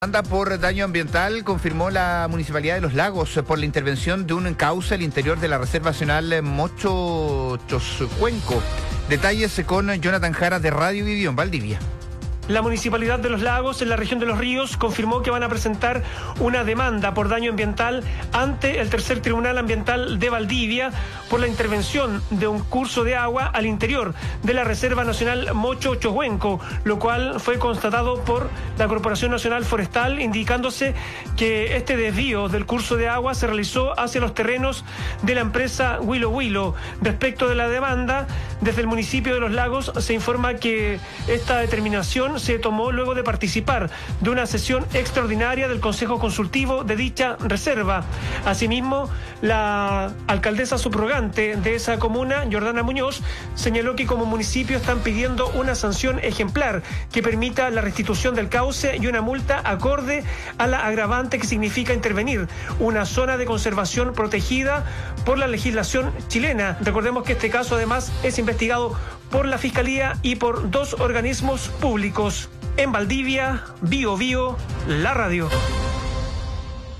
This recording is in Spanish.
Demanda por daño ambiental confirmó la Municipalidad de Los Lagos por la intervención de un cauce al interior de la Reserva Nacional Mocho-Choscuenco. Detalles con Jonathan Jara de Radio Vivión, Valdivia. La Municipalidad de Los Lagos, en la región de Los Ríos, confirmó que van a presentar una demanda por daño ambiental ante el Tercer Tribunal Ambiental de Valdivia por la intervención de un curso de agua al interior de la Reserva Nacional Mocho-Choscuenco, lo cual fue constatado por la Corporación Nacional Forestal, indicándose que este desvío del curso de agua se realizó hacia los terrenos de la empresa Huilo Huilo. Respecto de la demanda, desde el municipio de Los Lagos se informa que esta determinación se tomó luego de participar de una sesión extraordinaria del Consejo Consultivo de dicha reserva. Asimismo, la alcaldesa subrogante de esa comuna, Jordana Muñoz, señaló que como municipio están pidiendo una sanción ejemplar que permita la restitución del cauce y una multa acorde a la agravante que significa intervenir una zona de conservación protegida por la legislación chilena. Recordemos que este caso además es investigado por la Fiscalía y por dos organismos públicos. En Valdivia, Bio Bio, la radio.